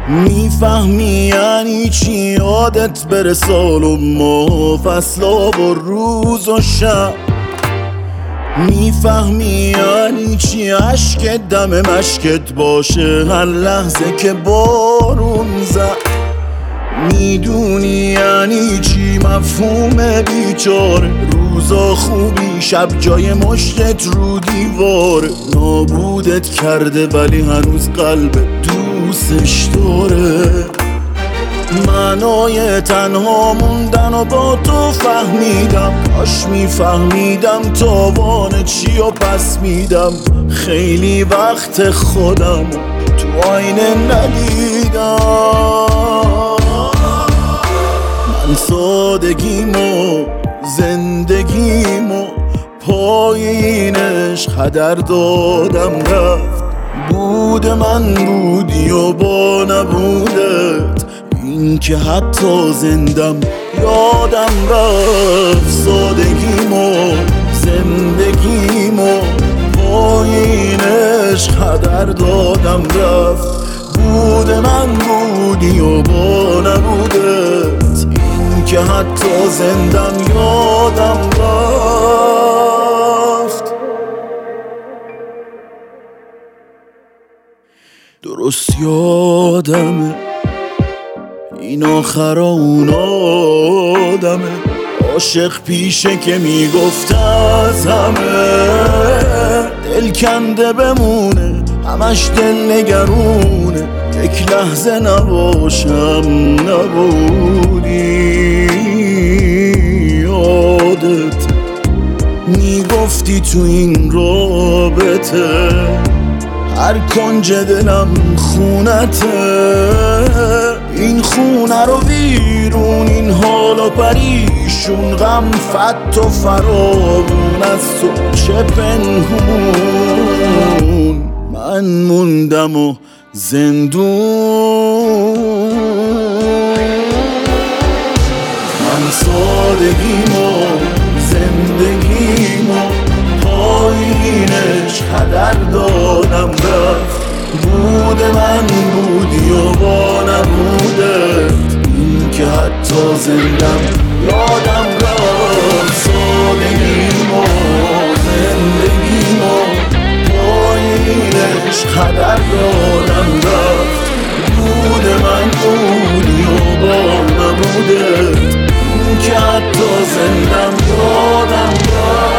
میفهمی یعنی چی یادت بره سال و ماه، فصلا و روز و شب. میفهمی یعنی چی عشقت دم مشکت باشه هر لحظه که بارون زد. میدونی یعنی چی مفهوم بیچاره، روزا خوبی شب جای مشتت رو دیواره. نابودت کرده ولی هنوز قلبت دوستش داره. معنای تنها موندن و با تو فهمیدم، کاش میفهمیدم تاوان چی و پس میدم. خیلی وقت خودم تو آینه ندیدم. من سادگیمو زندگیمو پای این عشق هدر دادم رفت. بود من بودی و با نبودت این که حتی زندم یادم رفت. سادگیمو زندگیمو پای این عشق هدر دادم رفت. بود من بودی و با نبودت این که حتی زندم یادم رفت. درست یادمه این آخر اون آدمه، عاشق پیشه که میگفت از همه دل کنده بمونه، همش دل نگرونه. یک لحظه نباشم نبودی یادت. میگفتی تو این رابطه هر کنج دلم خونته. این خونه رو بیرون این حال و پریشون، غم فت و فراوون از تو چه پنهون. من موندم و زندون. من سادگیمو زندگیمو پایینش هدر دادم رفت. بود من بودی و با نبودت این که حتی زندم یادم رفت. سادگیمو زندگیمو پایینش هدر دادم رفت. بود من بودی و با نبودت این که حتی زندم یادم رفت.